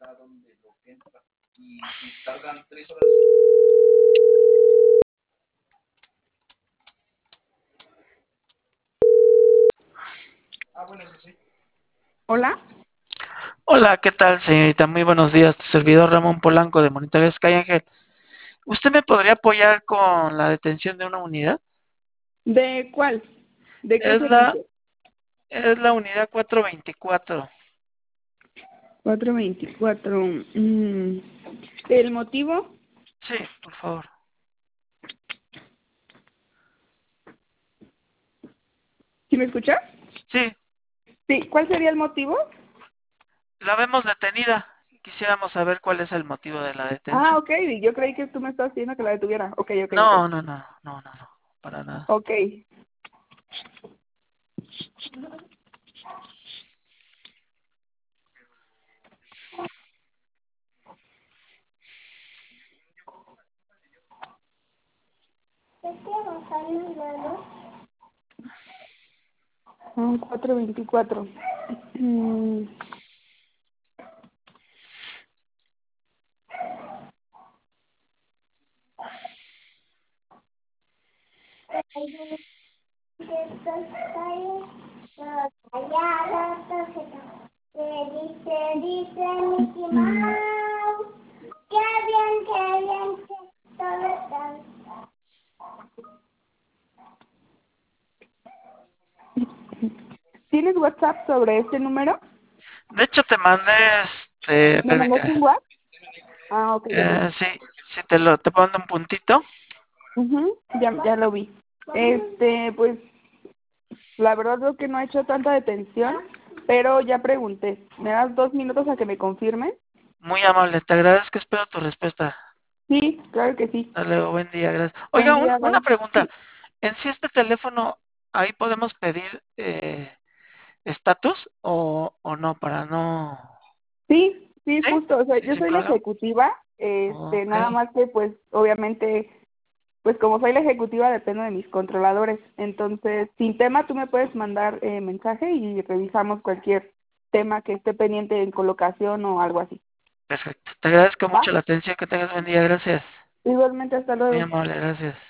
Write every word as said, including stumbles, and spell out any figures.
Hola. Hola, ¿qué tal, señorita? Muy buenos días. Tu servidor Ramón Polanco de Monitorea Sky Ángel. ¿Usted me podría apoyar con la detención de una unidad? ¿De cuál? ¿De qué Es la, servicio? es la unidad cuatrocientos veinticuatro. cuatrocientos veinticuatro. Mm, ¿El motivo? Sí, por favor. ¿Sí me escucha? Sí, Sí. ¿Cuál sería el motivo? la vemos detenida. Quisiéramos saber cuál es el motivo de la Ah, detención. ok. Yo creí que tú me estabas pidiendo que la detuviera. Ok, ok, ok. No, no, no, no, no, no, para nada. Ok. Ah, cuatrocientos veinticuatro. Mm, ¿Tienes WhatsApp sobre este número? De hecho, te mandé este. ¿Me mandaste un WhatsApp? Ah, ok, ok. Eh, sí, sí, te lo te mando un puntito. Ujú, Ya, ya lo vi. Este, pues, la verdad creo que no he hecho tanta detención, pero ya pregunté. ¿Me das dos minutos a que me confirmen? Muy amable, te agradezco. Espero tu respuesta. Sí, claro que sí. Hasta luego, buen día, gracias. Buen Oiga, un- día, una bye. pregunta. Sí, ¿En sí este teléfono, ahí podemos pedir eh, estatus o, o no? Para no... sí, sí, ¿Sí? justo. O sea, ¿Sí, yo sin soy la problema? ejecutiva. Este, Ok, nada más que, pues, obviamente, pues como soy la ejecutiva, dependo de mis controladores. Entonces, sin tema, tú me puedes mandar eh, mensaje y revisamos cualquier tema que esté pendiente en colocación o algo así. perfecto. Te agradezco ¿Va? mucho la atención. Que tengas buen día, gracias. Igualmente, hasta Muy luego. amable, gracias.